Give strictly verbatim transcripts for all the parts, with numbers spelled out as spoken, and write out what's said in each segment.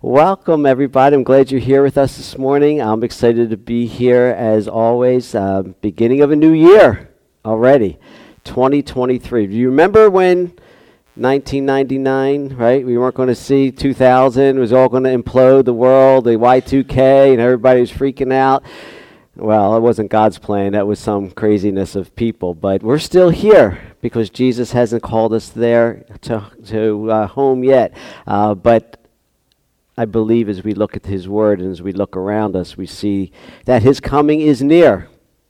Welcome, everybody. I'm glad you're here with us this morning. I'm excited to be here, as always. Uh, beginning of a new year already, twenty twenty-three. Do you remember when nineteen ninety-nine, right? We weren't going to see two thousand. It was all going to implode the world, the Y two K, and everybody was freaking out. Well, it wasn't God's plan. That was some craziness of people. But we're still here because Jesus hasn't called us there to, to uh, home yet. Uh, but I believe as we look at his word and as we look around us, we see that his coming is near.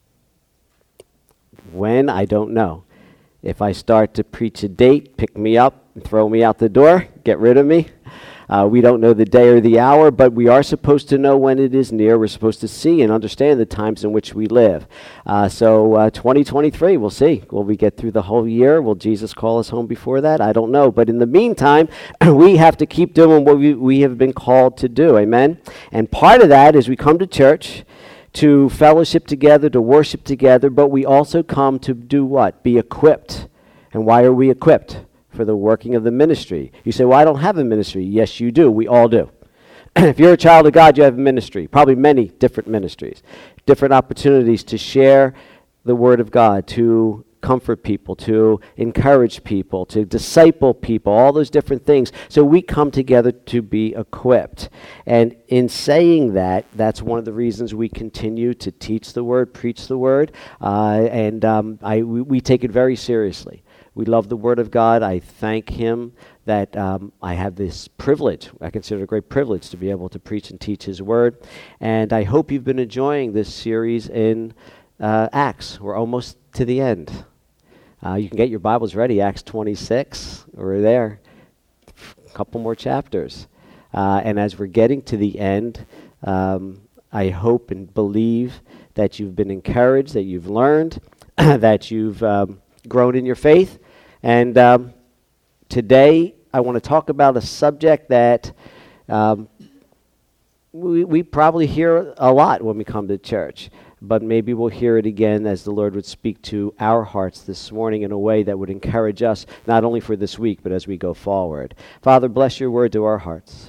When? I don't know. If I start to preach a date, pick me up and throw me out the door, get rid of me. Uh, we don't know the day or the hour, but we are supposed to know when it is near. We're supposed to see and understand the times in which we live. Uh, so uh, twenty twenty-three, we'll see. Will we get through the whole year? Will Jesus call us home before that? I don't know. But in the meantime, we have to keep doing what we, we have been called to do. Amen? And part of that is we come to church to fellowship together, to worship together, but we also come to do what? Be equipped. And why are we equipped? For the working of the ministry. You say, well, I don't have a ministry. Yes, you do. We all do. If you're a child of God, you have a ministry. Probably many different ministries. Different opportunities to share the word of God, to comfort people, to encourage people, to disciple people, all those different things. So we come together to be equipped. And in saying that, that's one of the reasons we continue to teach the word, preach the word, uh, and um, I, we, we take it very seriously. We love the Word of God. I thank Him that um, I have this privilege. I consider it a great privilege to be able to preach and teach His Word. And I hope you've been enjoying this series in uh, Acts. We're almost to the end. Uh, you can get your Bibles ready, Acts twenty-six. We're there. A couple more chapters. Uh, and as we're getting to the end, um, I hope and believe that you've been encouraged, that you've learned, that you've um, grown in your faith. And um, today I want to talk about a subject that um, we, we probably hear a lot when we come to church, but maybe we'll hear it again as the Lord would speak to our hearts this morning in a way that would encourage us, not only for this week, but as we go forward. Father, bless your word to our hearts.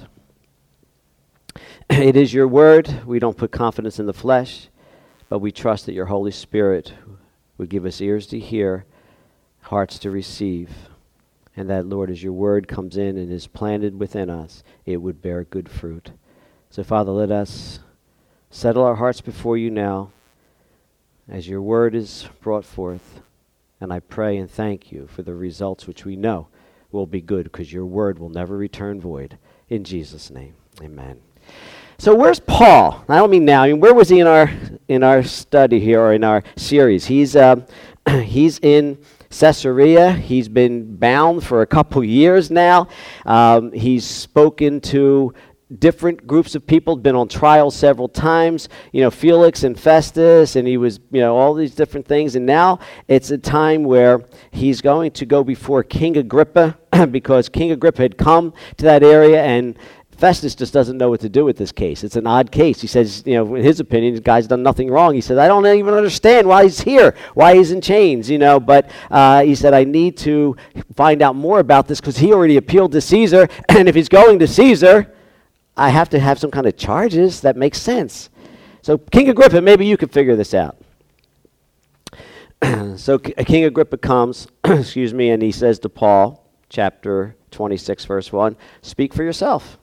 It is your word. We don't put confidence in the flesh, but we trust that your Holy Spirit would give us ears to hear, hearts to receive, and that, Lord, as your word comes in and is planted within us, it would bear good fruit. So, Father, let us settle our hearts before you now as your word is brought forth, and I pray and thank you for the results which we know will be good, because your word will never return void. In Jesus' name, amen. So where's Paul? I don't mean now. I mean, where was he in our in our study here, or in our series? He's uh, he's in Caesarea. He's been bound for a couple years now. Um, he's spoken to different groups of people, been on trial several times, you know, Felix and Festus, and he was, you know, all these different things. And now it's a time where he's going to go before King Agrippa, because King Agrippa had come to that area, and Festus just doesn't know what to do with this case. It's an odd case. He says, you know, in his opinion, the guy's done nothing wrong. He said, I don't even understand why he's here, why he's in chains, you know. But uh, he said, I need to find out more about this, because he already appealed to Caesar. And if he's going to Caesar, I have to have some kind of charges that make sense. So King Agrippa, maybe you could figure this out. So King Agrippa comes, excuse me, and he says to Paul, chapter twenty-six, verse one, speak for yourself.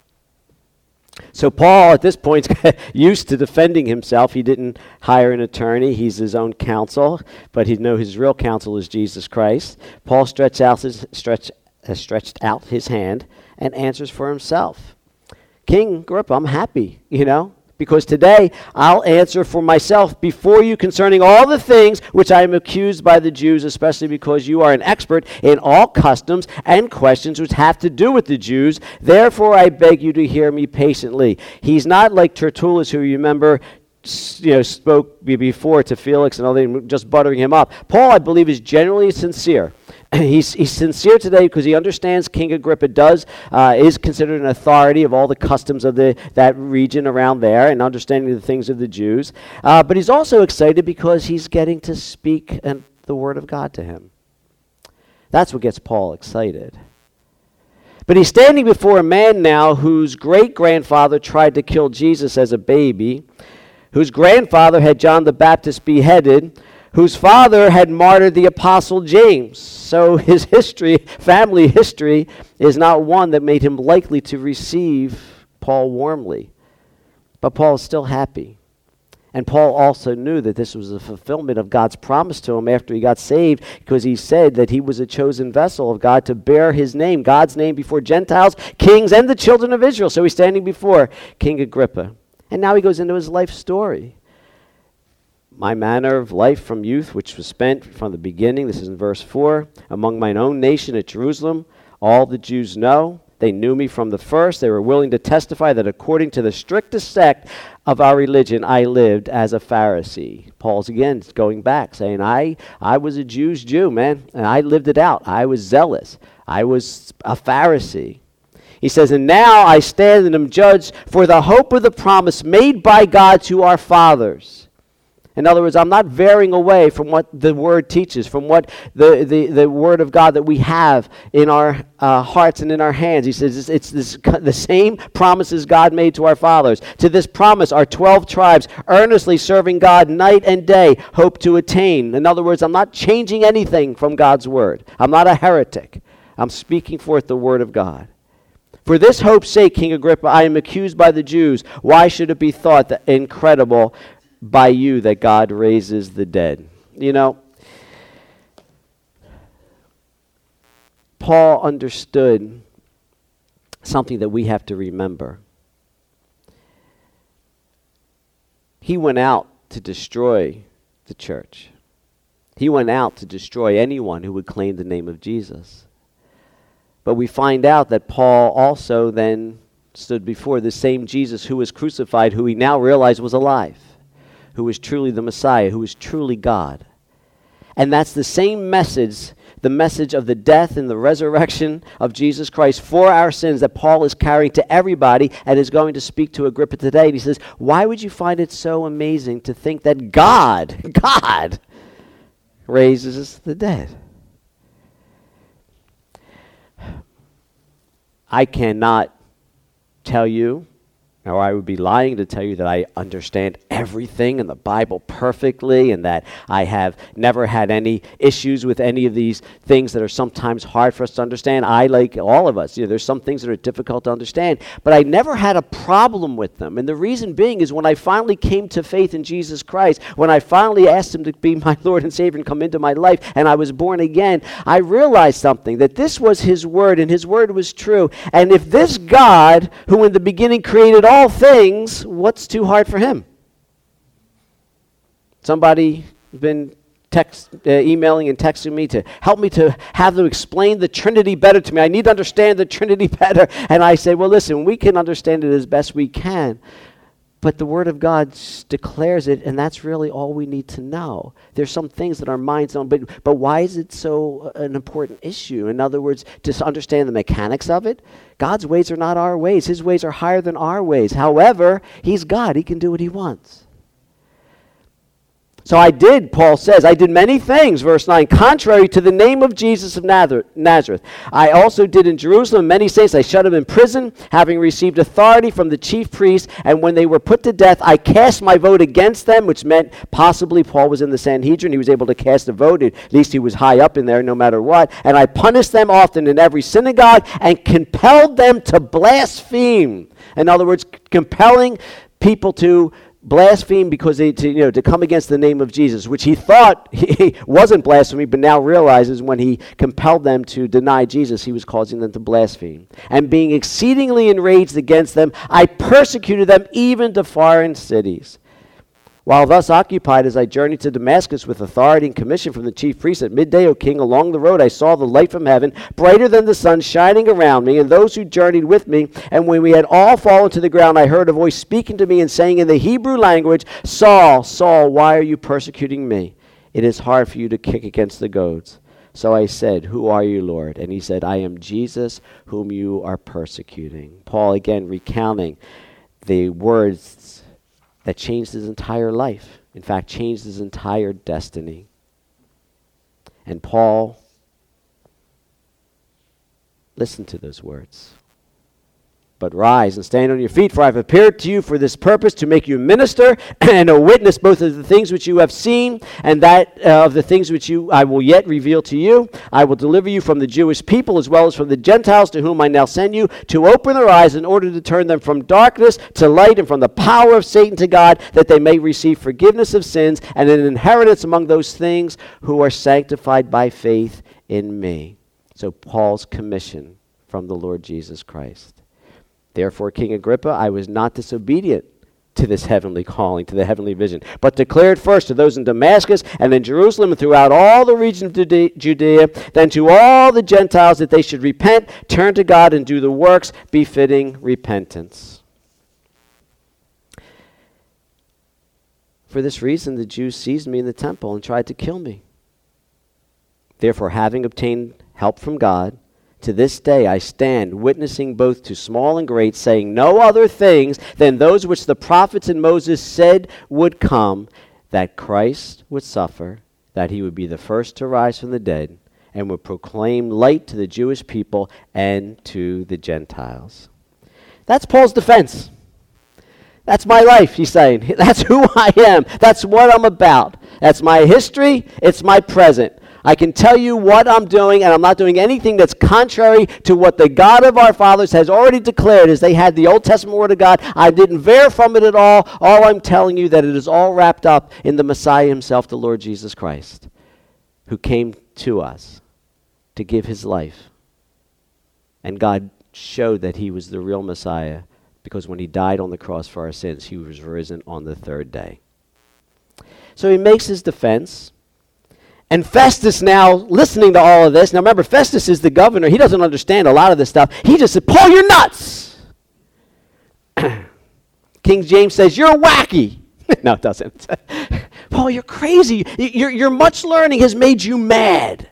So Paul, at this point, is used to defending himself. He didn't hire an attorney. He's his own counsel, but he knows his real counsel is Jesus Christ. Paul stretched out his, stretch, uh, stretched out his hand and answers for himself. King Agrippa, I'm happy, you know, because today I'll answer for myself before you concerning all the things which I am accused by the Jews, especially because you are an expert in all customs and questions which have to do with the Jews. Therefore, I beg you to hear me patiently. He's not like Tertullus, who you remember, you know, spoke before to Felix and all that, just buttering him up. Paul, I believe, is genuinely sincere. He's, he's sincere today because he understands King Agrippa does uh, is considered an authority of all the customs of the that region around there, and understanding the things of the Jews. Uh, but he's also excited because he's getting to speak and the word of God to him. That's what gets Paul excited. But he's standing before a man now whose great-grandfather tried to kill Jesus as a baby, whose grandfather had John the Baptist beheaded, whose father had martyred the Apostle James. So his history, family history, is not one that made him likely to receive Paul warmly. But Paul is still happy. And Paul also knew that this was a fulfillment of God's promise to him after he got saved, because he said that he was a chosen vessel of God to bear his name, God's name, before Gentiles, kings, and the children of Israel. So he's standing before King Agrippa. And now he goes into his life story. My manner of life from youth, which was spent from the beginning, this is in verse four, among mine own nation at Jerusalem, all the Jews know. They knew me from the first. They were willing to testify that according to the strictest sect of our religion, I lived as a Pharisee. Paul's again going back, saying, I, I was a Jew's Jew, man, and I lived it out. I was zealous. I was a Pharisee. He says, and now I stand and am judged for the hope of the promise made by God to our fathers. In other words, I'm not veering away from what the Word teaches, from what the, the, the Word of God that we have in our uh, hearts and in our hands. He says it's, it's this, the same promises God made to our fathers. To this promise, our twelve tribes, earnestly serving God night and day, hope to attain. In other words, I'm not changing anything from God's Word. I'm not a heretic. I'm speaking forth the Word of God. For this hope's sake, King Agrippa, I am accused by the Jews. Why should it be thought that incredible by you that God raises the dead? You know, Paul understood something that we have to remember. He went out to destroy the church. He went out to destroy anyone who would claim the name of Jesus. But we find out that Paul also then stood before the same Jesus who was crucified, who he now realized was alive, who was truly the Messiah, who was truly God. And that's the same message, the message of the death and the resurrection of Jesus Christ for our sins, that Paul is carrying to everybody and is going to speak to Agrippa today. And he says, why would you find it so amazing to think that God, God, raises the dead? I cannot tell you, or I would be lying to tell you, that I understand everything in the Bible perfectly and that I have never had any issues with any of these things that are sometimes hard for us to understand. I, like all of us, you know, there's some things that are difficult to understand, but I never had a problem with them. And the reason being is when I finally came to faith in Jesus Christ, when I finally asked him to be my Lord and Savior and come into my life, and I was born again, I realized something, that this was his word, and his word was true. And if this God, who in the beginning created all all things, what's too hard for him? Somebody has been text, uh, emailing and texting me to help me to have them explain the Trinity better to me. I need to understand the Trinity better. And I say, well, listen, we can understand it as best we can, but the Word of God declares it, and that's really all we need to know. There's some things that our minds don't, but, but why is it so uh, an important issue? In other words, to understand the mechanics of it, God's ways are not our ways. His ways are higher than our ways. However, he's God. He can do what he wants. So I did, Paul says, I did many things, verse nine, contrary to the name of Jesus of Nazareth. I also did in Jerusalem many saints. I shut them in prison, having received authority from the chief priests. And when they were put to death, I cast my vote against them, which meant possibly Paul was in the Sanhedrin. He was able to cast a vote. At least he was high up in there no matter what. And I punished them often in every synagogue and compelled them to blaspheme. In other words, compelling people to blaspheme because they, to, you know, to come against the name of Jesus, which he thought he wasn't blasphemy, but now realizes when he compelled them to deny Jesus, he was causing them to blaspheme. And being exceedingly enraged against them, I persecuted them even to foreign cities. While thus occupied, as I journeyed to Damascus with authority and commission from the chief priest, at midday, O king, along the road I saw the light from heaven, brighter than the sun, shining around me, and those who journeyed with me. And when we had all fallen to the ground, I heard a voice speaking to me and saying in the Hebrew language, Saul, Saul, why are you persecuting me? It is hard for you to kick against the goads. So I said, who are you, Lord? And he said, I am Jesus, whom you are persecuting. Paul again recounting the words that changed his entire life. In fact, changed his entire destiny. And Paul Listen to those words. But rise and stand on your feet, for I have appeared to you for this purpose, to make you a minister and a witness both of the things which you have seen and that uh, of the things which you I will yet reveal to you. I will deliver you from the Jewish people as well as from the Gentiles, to whom I now send you, to open their eyes in order to turn them from darkness to light and from the power of Satan to God, that they may receive forgiveness of sins and an inheritance among those things who are sanctified by faith in me. So Paul's commission from the Lord Jesus Christ. Therefore, King Agrippa, I was not disobedient to this heavenly calling, to the heavenly vision, but declared first to those in Damascus and in Jerusalem and throughout all the region of Judea, then to all the Gentiles, that they should repent, turn to God, and do the works befitting repentance. For this reason, the Jews seized me in the temple and tried to kill me. Therefore, having obtained help from God, to this day I stand witnessing both to small and great, saying no other things than those which the prophets and Moses said would come, that Christ would suffer, that he would be the first to rise from the dead, and would proclaim light to the Jewish people and to the Gentiles. That's Paul's defense. That's my life, he's saying. That's who I am. That's what I'm about. That's my history. It's my present. I can tell you what I'm doing, and I'm not doing anything that's contrary to what the God of our fathers has already declared, as they had the Old Testament Word of God. I didn't veer from it at all. All I'm telling you that it is all wrapped up in the Messiah himself, the Lord Jesus Christ, who came to us to give his life. And God showed that he was the real Messiah, because when he died on the cross for our sins, he was risen on the third day. So he makes his defense. And Festus now, listening to all of this, now remember, Festus is the governor. He doesn't understand a lot of this stuff. He just said, Paul, you're nuts. King James says, you're wacky. No, it doesn't. Paul, you're crazy. Your, your much learning has made you mad.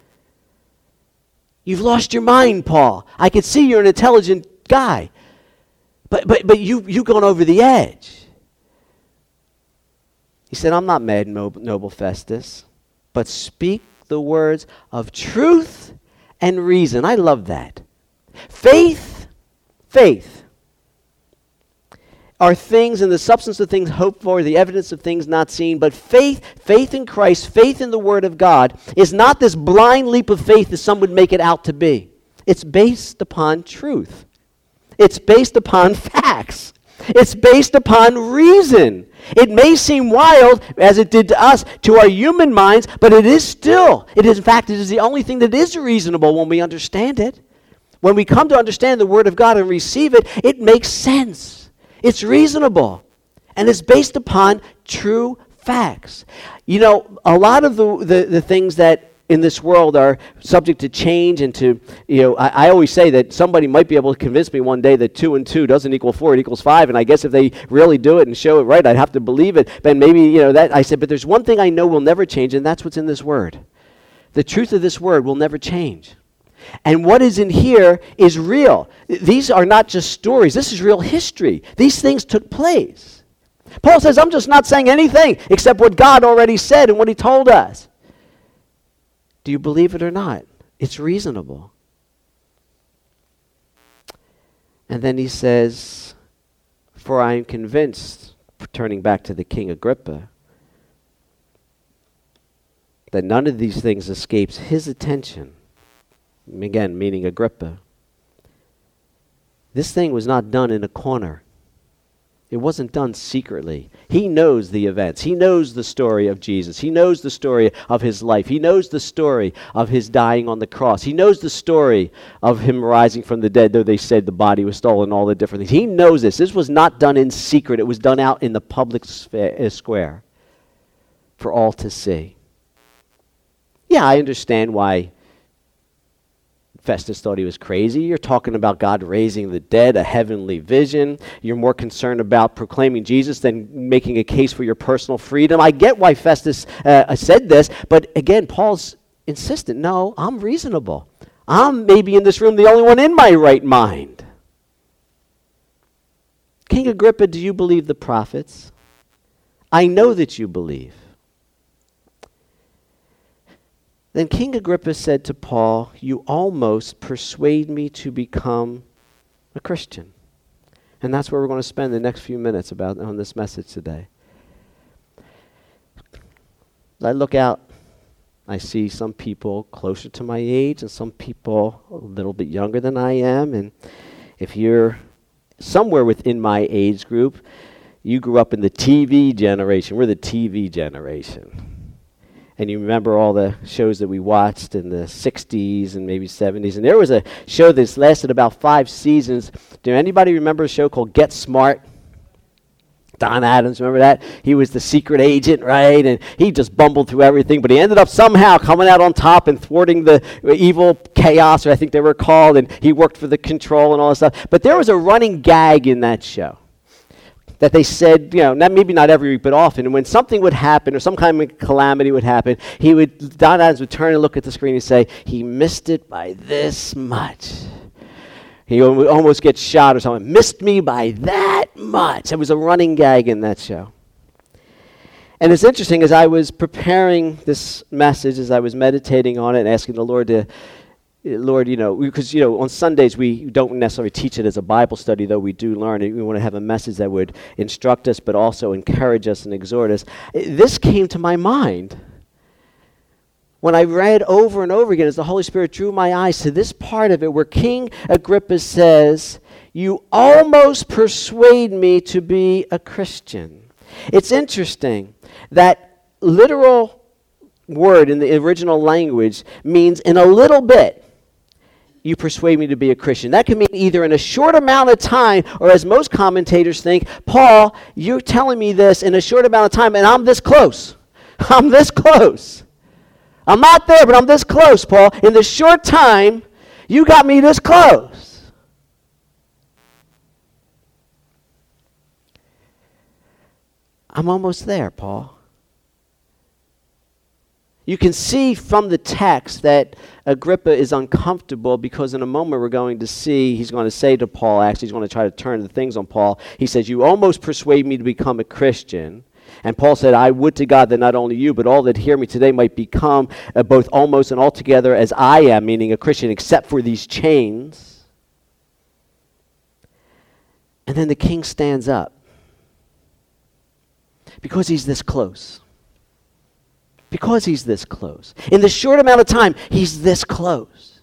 You've lost your mind, Paul. I can see you're an intelligent guy. But but but you, you've gone over the edge. He said, I'm not mad, noble, noble Festus, but speak the words of truth and reason. I love that. Faith, faith are things in the substance of things hoped for, the evidence of things not seen. But faith, faith in Christ, faith in the Word of God, is not this blind leap of faith that some would make it out to be. It's based upon truth. It's based upon facts. It's based upon reason. It may seem wild, as it did to us, to our human minds, but it is still, it is, in fact, it is the only thing that is reasonable when we understand it. When we come to understand the Word of God and receive it, it makes sense. It's reasonable. And it's based upon true facts. You know, a lot of the, the, the things that in this world are subject to change and to, you know, I, I always say that somebody might be able to convince me one day that two and two doesn't equal four, it equals five, and I guess if they really do it and show it right, I'd have to believe it. But maybe, you know, that I said, but there's one thing I know will never change, and that's what's in this word. The truth of this word will never change. And what is in here is real. These are not just stories. This is real history. These things took place. Paul says, I'm just not saying anything except what God already said and what he told us. Do you believe it or not? It's reasonable. And then he says, for I am convinced, turning back to the King Agrippa, that none of these things escapes his attention. Again, meaning Agrippa. This thing was not done in a corner. It wasn't done secretly. He knows the events. He knows the story of Jesus. He knows the story of his life. He knows the story of his dying on the cross. He knows the story of him rising from the dead, though they said the body was stolen, all the different things. He knows this. This was not done in secret. It was done out in the public square for all to see. Yeah, I understand why Festus thought he was crazy. You're talking about God raising the dead, a heavenly vision. You're more concerned about proclaiming Jesus than making a case for your personal freedom. I get why Festus uh, said this, but again, Paul's insistent. No, I'm reasonable. I'm maybe in this room the only one in my right mind. King Agrippa, do you believe the prophets? I know that you believe. Then King Agrippa said to Paul, "You almost persuade me to become a Christian." And that's where we're going to spend the next few minutes about on this message today. As I look out, I see some people closer to my age and some people a little bit younger than I am. And if you're somewhere within my age group, you grew up in the T V generation. We're the T V generation. And you remember all the shows that we watched in the sixties and maybe seventies. And there was a show that's lasted about five seasons. Do anybody remember a show called Get Smart? Don Adams, remember that? He was the secret agent, right? And he just bumbled through everything, but he ended up somehow coming out on top and thwarting the evil chaos, or I think they were called, and he worked for the Control and all this stuff. But there was a running gag in that show that they said, you know, not, maybe not every week, but often, and when something would happen or some kind of calamity would happen, he would, Don Adams would turn and look at the screen and say, "He missed it by this much." He would almost get shot or something. "Missed me by that much." It was a running gag in that show. And it's interesting, as I was preparing this message, as I was meditating on it and asking the Lord to, Lord, you know, because, you know, on Sundays we don't necessarily teach it as a Bible study, though we do learn it. We want to have a message that would instruct us, but also encourage us and exhort us. This came to my mind when I read over and over again, as the Holy Spirit drew my eyes to this part of it where King Agrippa says, "You almost persuade me to be a Christian." It's interesting that literal word in the original language means in a little bit, you persuade me to be a Christian. That can mean either in a short amount of time, or as most commentators think, Paul, you're telling me this in a short amount of time, and I'm this close. I'm this close. I'm not there, but I'm this close, Paul. In this short time, you got me this close. I'm almost there, Paul. You can see from the text that Agrippa is uncomfortable because in a moment we're going to see, he's going to say to Paul, actually he's going to try to turn the things on Paul. He says, "You almost persuade me to become a Christian." And Paul said, "I would to God that not only you, but all that hear me today might become uh, both almost and altogether as I am," meaning a Christian, "except for these chains." And then the king stands up because he's this close. Because he's this close. In the short amount of time, he's this close.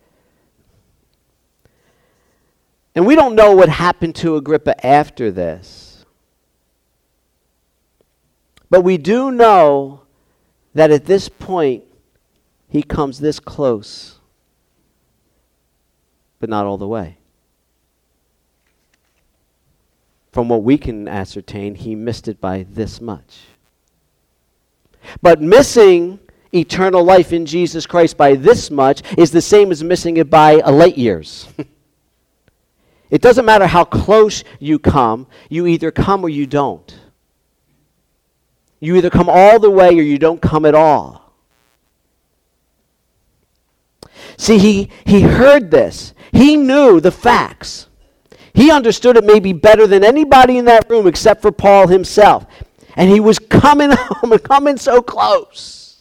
And we don't know what happened to Agrippa after this. But we do know that at this point, he comes this close, but not all the way. From what we can ascertain, he missed it by this much. But missing eternal life in Jesus Christ by this much is the same as missing it by a light years. It doesn't matter how close you come, you either come or you don't. You either come all the way or you don't come at all. See, he, he heard this. He knew the facts. He understood it maybe better than anybody in that room except for Paul himself. And he was coming home and coming so close.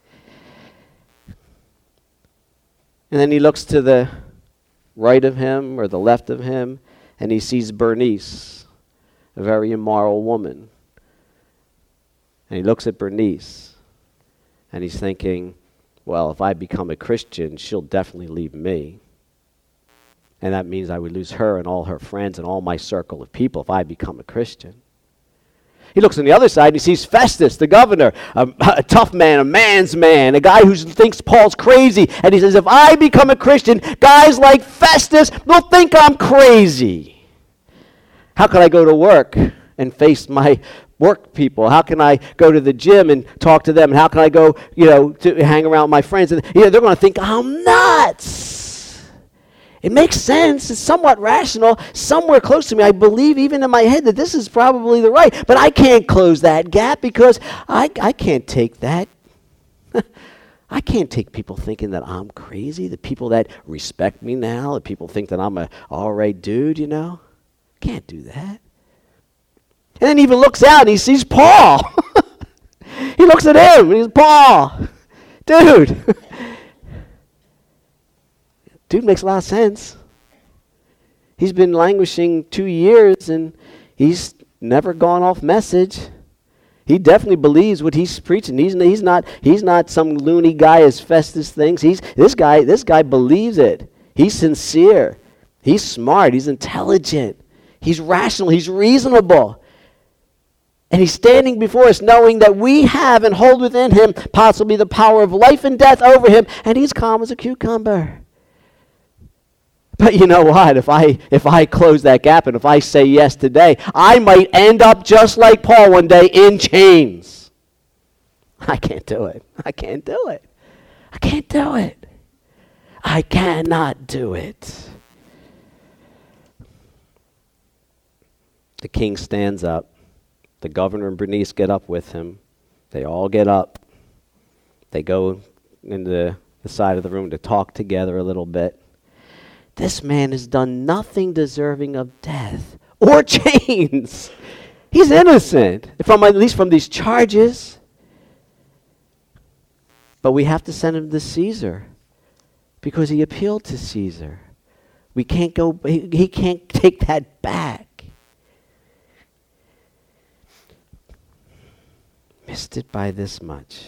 And then he looks to the right of him or the left of him, and he sees Bernice, a very immoral woman. And he looks at Bernice, and he's thinking, well, if I become a Christian, she'll definitely leave me. And that means I would lose her and all her friends and all my circle of people if I become a Christian. He looks on the other side and he sees Festus, the governor, a, a tough man, a man's man, a guy who thinks Paul's crazy. And he says, if I become a Christian, guys like Festus will think I'm crazy. How can I go to work and face my work people? How can I go to the gym and talk to them? And how can I go, you know, to hang around with my friends? And you know, they're going to think I'm nuts. It makes sense. It's somewhat rational. Somewhere close to me, I believe even in my head that this is probably the right. But I can't close that gap because I, I can't take that. I can't take people thinking that I'm crazy, the people that respect me now, the people think that I'm a all right dude, you know. Can't do that. And then he even looks out and he sees Paul. He looks at him and he's, Paul, dude. Dude makes a lot of sense. He's been languishing two years and he's never gone off message. He definitely believes what he's preaching. He's, he's not he's not some loony guy as Festus thinks. He's this guy this guy believes it. He's sincere. He's smart. He's intelligent. He's rational. He's reasonable. And he's standing before us knowing that we have and hold within him possibly the power of life and death over him, and he's calm as a cucumber. But you know what? If I if I close that gap and if I say yes today, I might end up just like Paul one day in chains. I can't do it. I can't do it. I can't do it. I cannot do it. The king stands up. The governor and Bernice get up with him. They all get up. They go into the side of the room to talk together a little bit. This man has done nothing deserving of death or chains. He's innocent, from at least from these charges. But we have to send him to Caesar because he appealed to Caesar. We can't go, he, he can't take that back. Missed it by this much.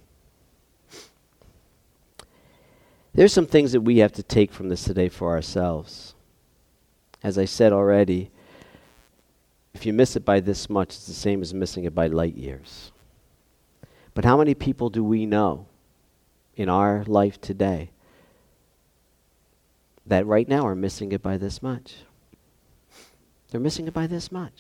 There's some things that we have to take from this today for ourselves. As I said already, if you miss it by this much, it's the same as missing it by light years. But how many people do we know in our life today that right now are missing it by this much? They're missing it by this much.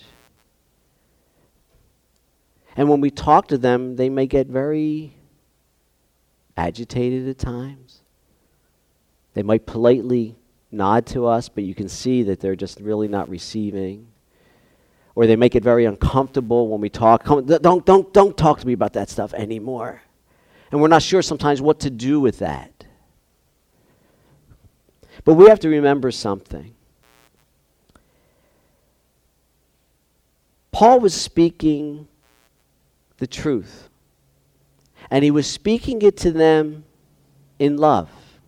And when we talk to them, they may get very agitated at times. They might politely nod to us, but you can see that they're just really not receiving. Or they make it very uncomfortable when we talk. Come, don't, don't, don't talk to me about that stuff anymore. And we're not sure sometimes what to do with that. But we have to remember something. Paul was speaking the truth. And he was speaking it to them in love.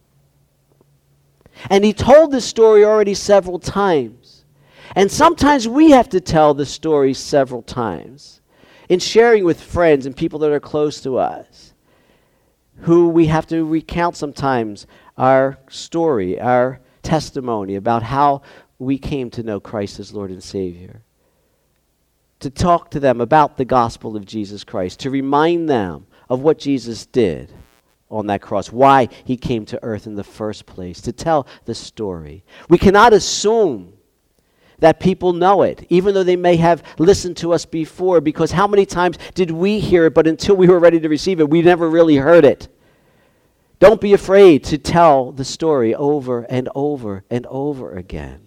And he told this story already several times. And sometimes we have to tell the story several times in sharing with friends and people that are close to us, who we have to recount sometimes our story, our testimony about how we came to know Christ as Lord and Savior. To talk to them about the gospel of Jesus Christ, to remind them of what Jesus did on that cross, why he came to earth in the first place, to tell the story. We cannot assume that people know it, even though they may have listened to us before, because how many times did we hear it, but until we were ready to receive it, we never really heard it. Don't be afraid to tell the story over and over and over again.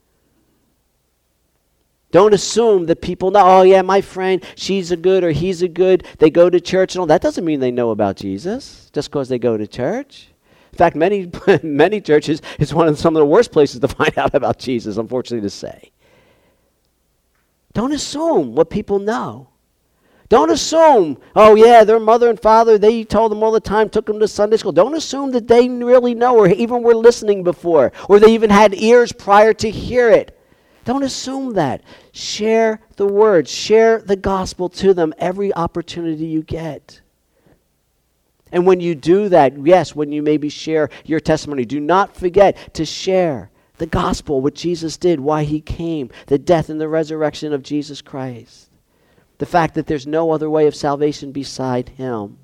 Don't assume that people know, oh yeah, my friend, she's a good or he's a good, they go to church and all. That doesn't mean they know about Jesus just because they go to church. In fact, many many churches, it's one of some of the worst places to find out about Jesus, unfortunately to say. Don't assume what people know. Don't assume, oh yeah, their mother and father, they told them all the time, took them to Sunday school. Don't assume that they really know or even were listening before, or they even had ears prior to hear it. Don't assume that. Share the word. Share the gospel to them every opportunity you get. And when you do that, yes, when you maybe share your testimony, do not forget to share the gospel, what Jesus did, why he came, the death and the resurrection of Jesus Christ. The fact that there's no other way of salvation beside him.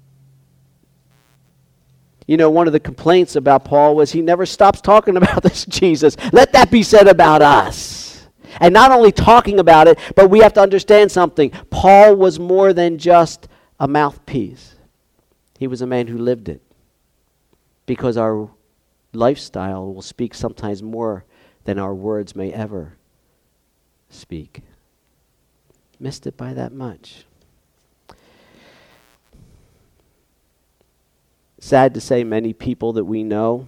You know, one of the complaints about Paul was he never stops talking about this Jesus. Let that be said about us. And not only talking about it, but we have to understand something. Paul was more than just a mouthpiece. He was a man who lived it. Because our lifestyle will speak sometimes more than our words may ever speak. Missed it by that much. Sad to say, many people that we know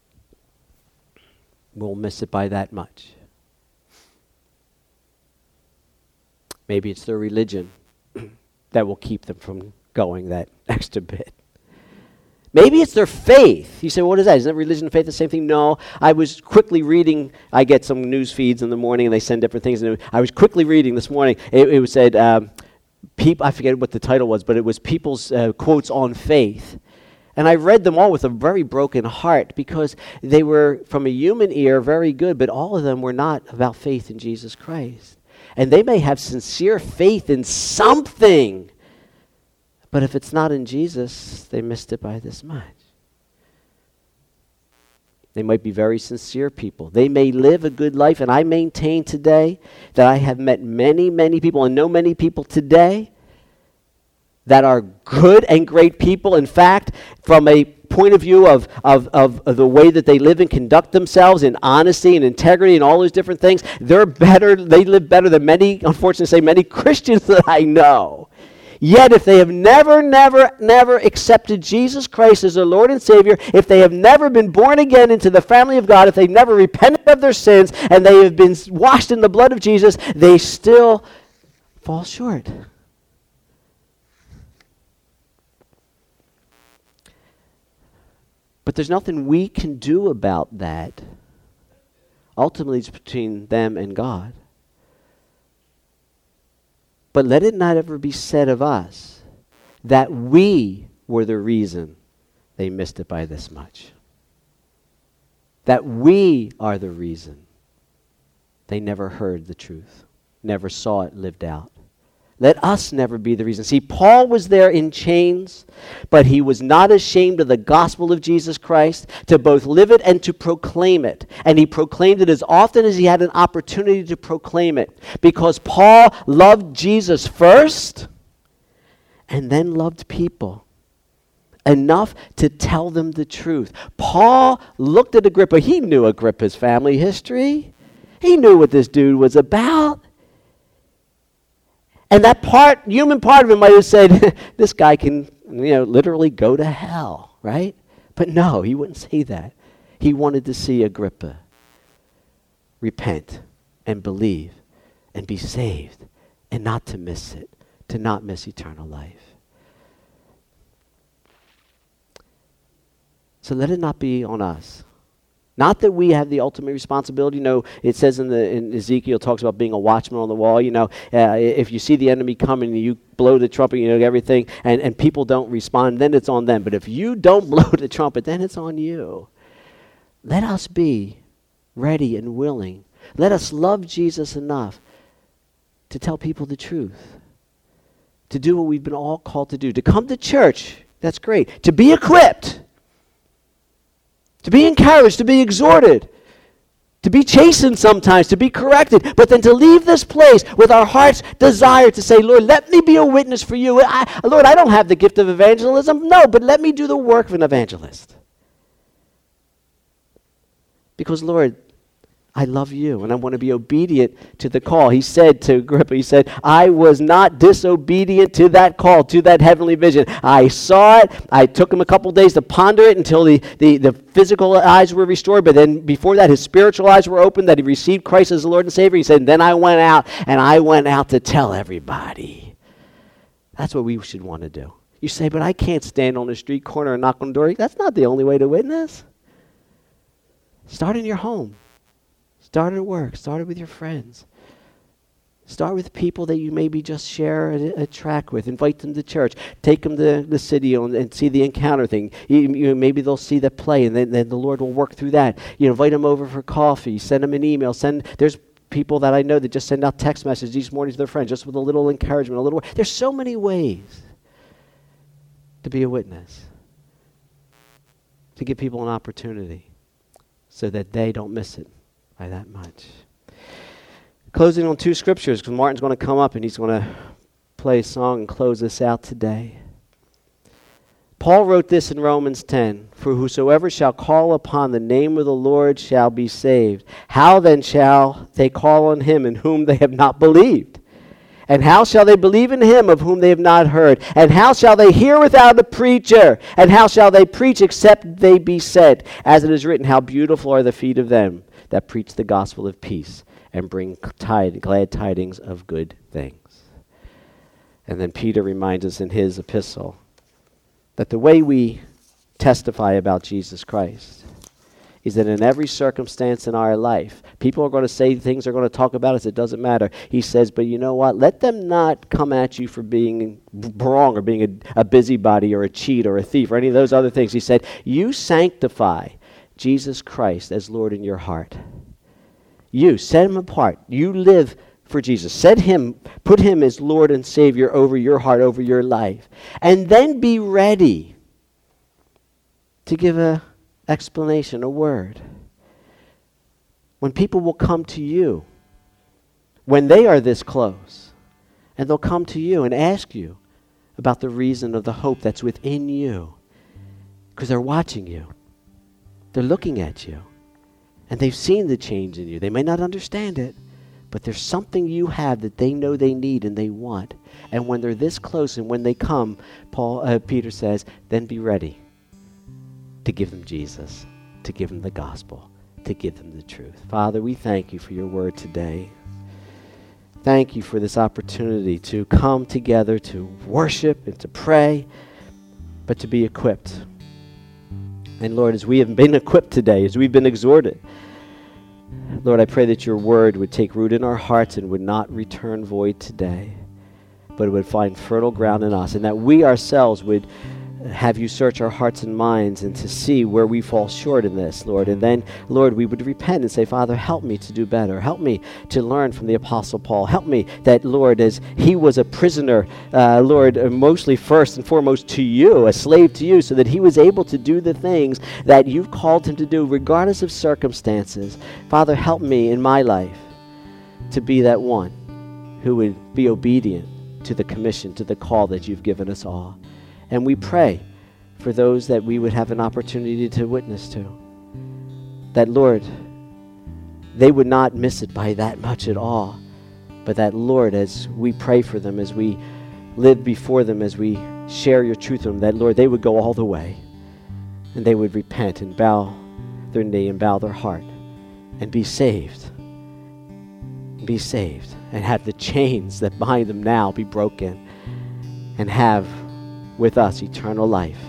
will miss it by that much. Maybe it's their religion that will keep them from going that extra bit. Maybe it's their faith. You say, well, what is that? Isn't religion and faith the same thing? No. I was quickly reading. I get some news feeds in the morning, and they send different things. And I was quickly reading this morning. It, it was said, um, peop, I forget what the title was, but it was people's uh, quotes on faith. And I read them all with a very broken heart because they were, from a human ear, very good, but all of them were not about faith in Jesus Christ. And they may have sincere faith in something, but if it's not in Jesus, they missed it by this much. They might be very sincere people. They may live a good life, and I maintain today that I have met many, many people, and know many people today that are good and great people. In fact, from a point of view of, of, of, of the way that they live and conduct themselves in honesty and integrity and all those different things, they're better, they live better than many, unfortunately say, many Christians that I know. Yet if they have never, never, never accepted Jesus Christ as their Lord and Savior, if they have never been born again into the family of God, if they've never repented of their sins and they have been washed in the blood of Jesus, they still fall short. But there's nothing we can do about that. Ultimately, it's between them and God. But let it not ever be said of us that we were the reason they missed it by this much. That we are the reason they never heard the truth, never saw it lived out. Let us never be the reason. See, Paul was there in chains, but he was not ashamed of the gospel of Jesus Christ to both live it and to proclaim it. And he proclaimed it as often as he had an opportunity to proclaim it, because Paul loved Jesus first and then loved people enough to tell them the truth. Paul looked at Agrippa. He knew Agrippa's family history. He knew what this dude was about. And that part, human part of him might have said, this guy can, you know, literally go to hell, right? But no, he wouldn't say that. He wanted to see Agrippa repent and believe and be saved and not to miss it, to not miss eternal life. So let it not be on us. Not that we have the ultimate responsibility. You know, it says in the in Ezekiel, talks about being a watchman on the wall. You know, uh, if you see the enemy coming and you blow the trumpet, you know, everything, and, and people don't respond, then it's on them. But if you don't blow the trumpet, then it's on you. Let us be ready and willing. Let us love Jesus enough to tell people the truth, to do what we've been all called to do, to come to church. That's great. To be equipped. To be encouraged, to be exhorted, to be chastened sometimes, to be corrected, but then to leave this place with our heart's desire to say, Lord, let me be a witness for you. I, Lord, I don't have the gift of evangelism. No, but let me do the work of an evangelist. Because, Lord, I love you, and I want to be obedient to the call. He said to Agrippa, he said, I was not disobedient to that call, to that heavenly vision. I saw it. I took him a couple days to ponder it until the, the, the physical eyes were restored, but then before that, his spiritual eyes were opened, that he received Christ as the Lord and Savior. He said, then I went out, and I went out to tell everybody. That's what we should want to do. You say, but I can't stand on the street corner and knock on the door. That's not the only way to witness. Start in your home. Start at work. Start it with your friends. Start with people that you maybe just share a, a track with. Invite them to church. Take them to the city and, and see the encounter thing. You, you, maybe they'll see the play, and then, then the Lord will work through that. You invite them over for coffee. Send them an email. Send. There's people that I know that just send out text messages each morning to their friends, just with a little encouragement, a little. There's so many ways to be a witness, to give people an opportunity, so that they don't miss it by that much. Closing on two scriptures, because Martin's going to come up and he's going to play a song and close this out today. Paul wrote this in Romans ten, for whosoever shall call upon the name of the Lord shall be saved. How then shall they call on him in whom they have not believed? And how shall they believe in him of whom they have not heard? And how shall they hear without a preacher? And how shall they preach except they be sent? As it is written, how beautiful are the feet of them that preach the gospel of peace and bring tide, glad tidings of good things. And then Peter reminds us in his epistle that the way we testify about Jesus Christ is that in every circumstance in our life, people are going to say things, they're going to talk about us, it doesn't matter. He says, but you know what? Let them not come at you for being wrong or being a, a busybody or a cheat or a thief or any of those other things. He said, you sanctify Jesus Christ as Lord in your heart. You, set him apart. You live for Jesus. Set him, put him as Lord and Savior over your heart, over your life. And then be ready to give a explanation, a word. When people will come to you, when they are this close, and they'll come to you and ask you about the reason of the hope that's within you, because they're watching you. They're looking at you, and they've seen the change in you. They may not understand it, but there's something you have that they know they need and they want. And when they're this close and when they come, Paul, uh, Peter says, then be ready to give them Jesus, to give them the gospel, to give them the truth. Father, we thank you for your word today. Thank you for this opportunity to come together to worship and to pray, but to be equipped. And Lord, as we have been equipped today, as we've been exhorted, Lord, I pray that your word would take root in our hearts and would not return void today, but it would find fertile ground in us, and that we ourselves would have you search our hearts and minds and to see where we fall short in this, Lord. And then, Lord, we would repent and say, Father, help me to do better. Help me to learn from the Apostle Paul. Help me that, Lord, as he was a prisoner, uh, Lord, uh, mostly first and foremost to you, a slave to you, so that he was able to do the things that you've called him to do, regardless of circumstances. Father, help me in my life to be that one who would be obedient to the commission, to the call that you've given us all. And we pray for those that we would have an opportunity to witness to, that, Lord, they would not miss it by that much at all, but that, Lord, as we pray for them, as we live before them, as we share your truth with them, that, Lord, they would go all the way, and they would repent and bow their knee and bow their heart and be saved, be saved, and have the chains that bind them now be broken, and have with us eternal life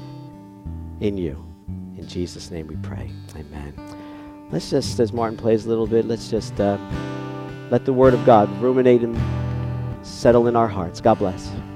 in you. In Jesus' name we pray. Amen. Let's just, as Martin plays a little bit, let's just uh, let the word of God ruminate and settle in our hearts. God bless.